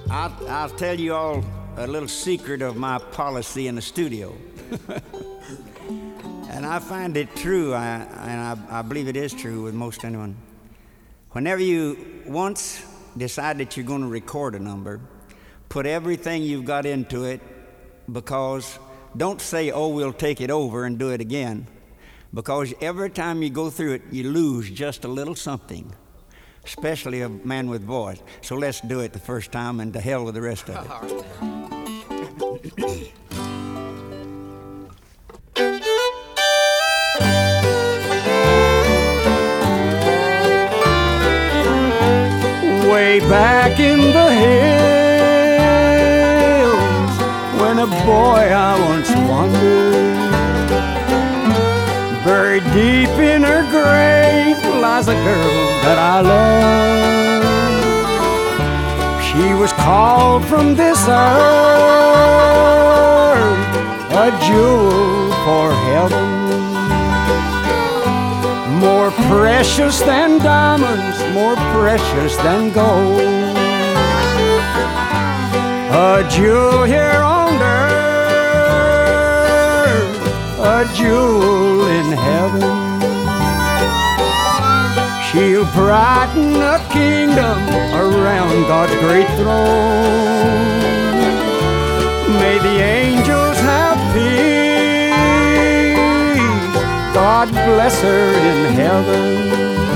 I'll tell you all a little secret of my policy in the studio. And I find it true, and I believe it is true with most anyone. Whenever you once decide that you're going to record a number, put everything you've got into it, because don't say, oh, we'll take it over and do it again, because every time you go through it, you lose just a little something, especially a man with voice. So let's do it the first time, and to hell with the rest of it. Way back in the hills, when a boy I once wandered, buried deep in her grave lies a girl that I love. She was called from this earth a jewel for heaven, more precious than diamonds, more precious than gold. A jewel here on earth, a jewel in heaven. She'll brighten a kingdom around God's great throne. May the angels have peace, God bless her in heaven.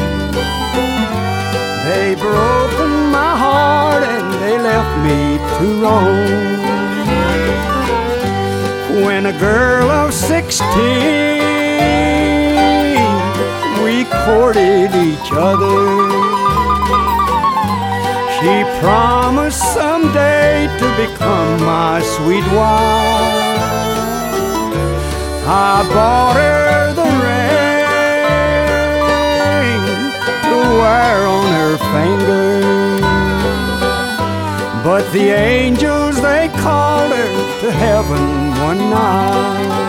They broken my heart and they left me to roam. When a girl of 16, we courted each other. She promised someday to become my sweet wife. I bought her the ring to wear on her finger, but the angels, they called her to heaven one night.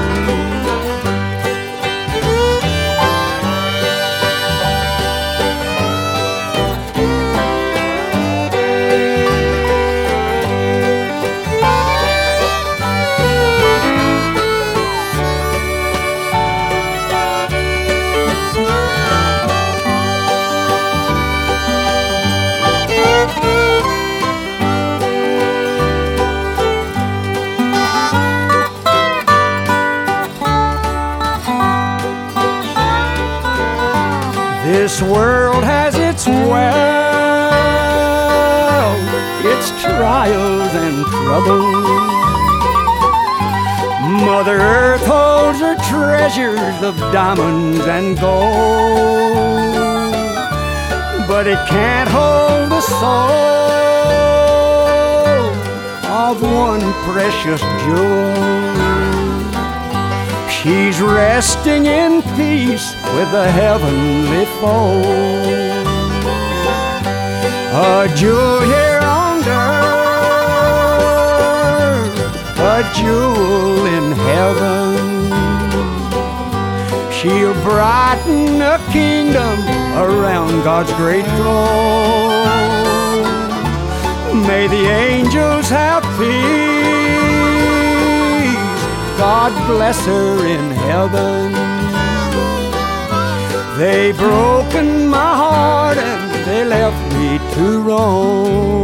This world has its wealth, its trials and troubles. Mother Earth holds her treasures of diamonds and gold, but it can't hold the soul of one precious jewel. She's resting in peace with the heavenly foe. A jewel here on earth, a jewel in heaven. She'll brighten a kingdom around God's great throne. May the angels have peace, God bless her in heaven. They broken my heart and they left me to roam.